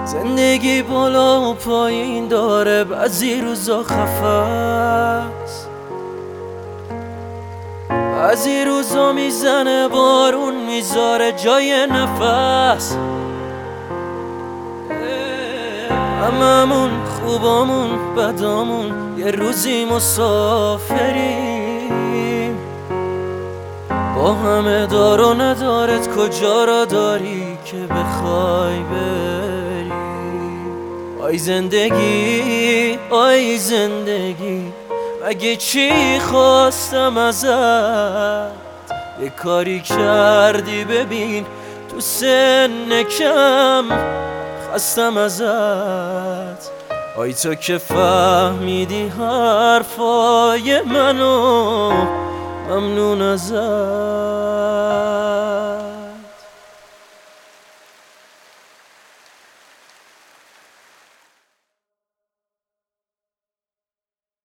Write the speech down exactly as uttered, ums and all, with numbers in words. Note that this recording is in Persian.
زندگی بالا و پایین داره، بعضی روزا خفست، بعضی روزا میزنه بارون میذاره جای نفس. هممون خوبامون بدامون یه روزی مسافریم، با همه دار و ندارت کجا را داری که بخوای بری. آی زندگی آی زندگی مگه چی خواستم ازت؟ یه کاری کردی ببین تو سن کم خستم ازت. آی تو که فهمیدی حرفای منو، ممنون ازت.